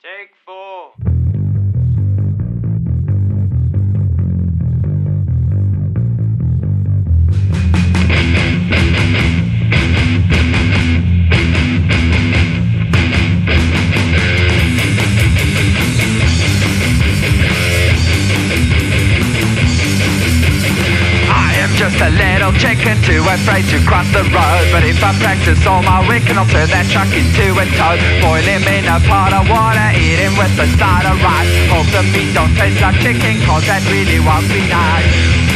Take 4. Just a little chicken too afraid to cross the road. But if I practice all my wicked, I'll turn that truck into a toad. Boil him in a pot of water, eat him with a side of rice. Hope the meat don't taste like chicken, cause that really won't be nice.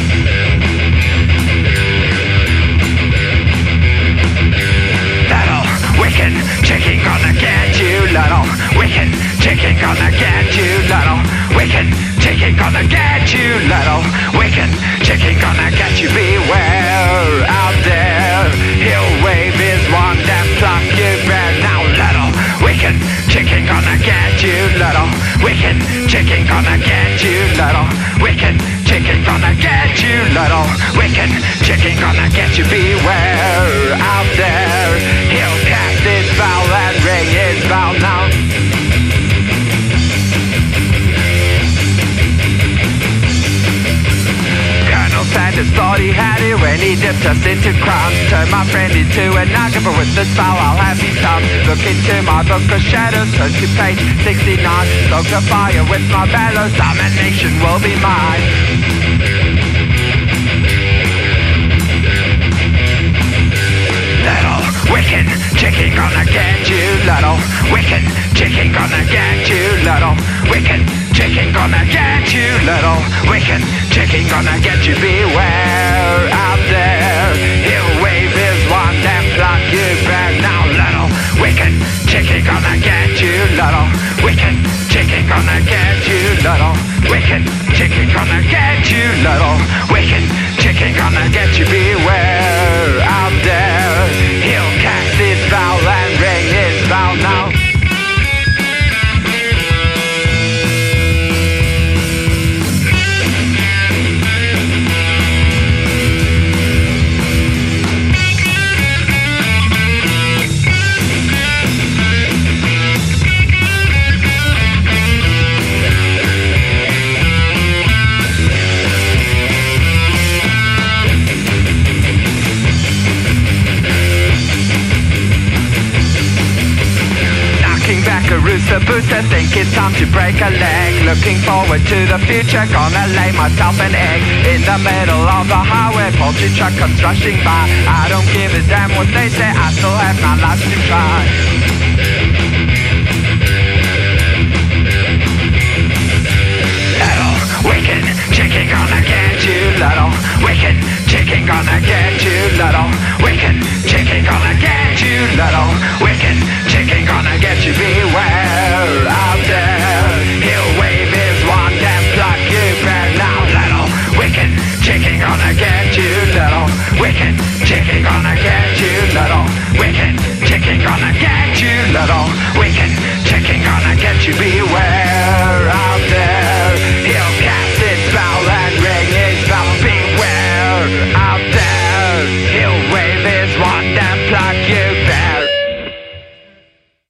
Little wicked chicken gonna get you. Little wicked chicken gonna get you. Little wicked chicken gonna get you. Little wicked chicken gonna get you. Beware out there, he'll wave his wand and pluck you bare. Now little wicked chicken gonna get you. Little wicked chicken gonna get you. Little wicked chicken gonna get you. Little wicked chicken gonna get you. Beware out there, he'll cast his spell and ring his bell now. Sanders thought he had it when he dipped us into crumbs. Turned my friend into a nugget, but with the spell I'll have his thumbs. Look into my book of shadows, turn to page 69. Stoke the fire with my bellows, domination will be mine. Little wicked chicken gonna get you. Little wicked chicken gonna get you. Little wicked chicken gonna get you. Little wicked chicken gonna get you. Beware out there, he'll wave his wand and pluck you back. Now little wicked chicken gonna get you. Little wicked chicken gonna get you. Little wicked chicken gonna get you. Little wicked chicken gonna get you. Beware out there, he'll cast his spell and ring his bell now. A rooster booster, think it's time to break a leg. Looking forward to the future, gonna lay myself an egg. In the middle of the highway, poultry truck comes rushing by. I don't give a damn what they say, I still have my life to try. Little wicked chicken gonna get you. Little wicked chicken gonna get you. Little wicked chicken gonna get you. Little wicked chicken gonna get you. Beware out there, he'll wave his wand and pluck you back. Now little wicked chicken gonna get you. Little wicked chicken gonna get you. Little wicked chicken gonna get you. Little wicked chicken gonna get you. Beware